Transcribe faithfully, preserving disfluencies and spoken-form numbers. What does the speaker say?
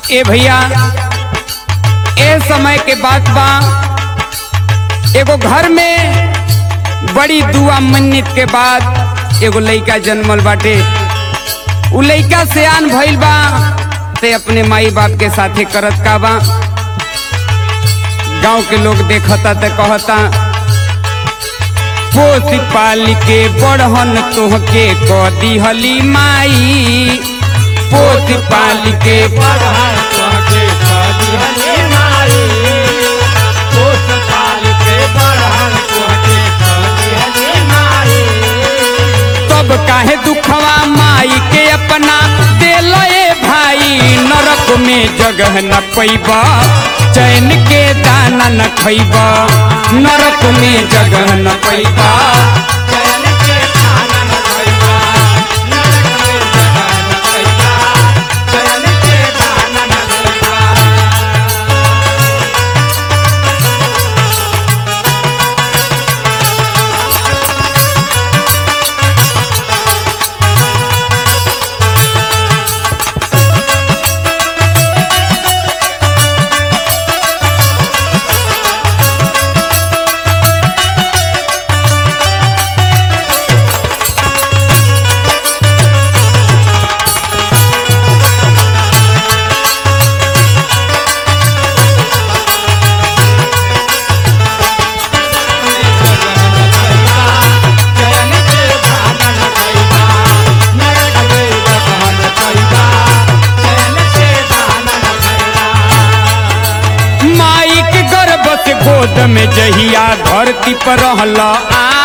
ए भैया ए समय के बात बा, एगो घर में बड़ी दुआ मन्नत के बाद एगो लइका जन्मल बाटे। उ लइका सियान भइल बा ते अपने माई बाप के साथे करत का बा। गांव के लोग देखता ते कहता पोस पाल के बढ़न तोहके क दिहली माई, पोस पाल के बढ़न तोहके क दिहली माई, पोस पाल के बढ़न तोहके क दिहली माई। तब काहे दुखवा माई के अपना दिल ए भाई, नरक में जगह न पैबा, चैन के दाना न खैबा, नरक में जगह न पैबा, चैन के दाना न खैबा, नरक में जगह न पैबा, चैन के दाना न खैबा। गोद में जहिया धरती पर रहला